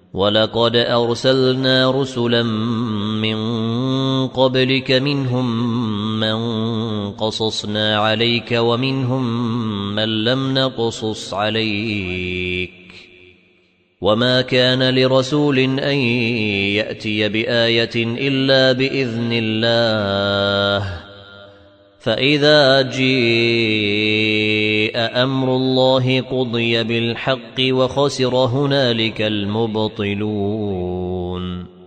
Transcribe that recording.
ولقد أرسلنا رسلا من قبلك منهم من قصصنا عليك ومنهم من لم نقصص عليك وما كان لرسول أن يأتي بآية إلا بإذن الله فإذا جاء أمر الله قضي بالحق وخسر هنالك المبطلون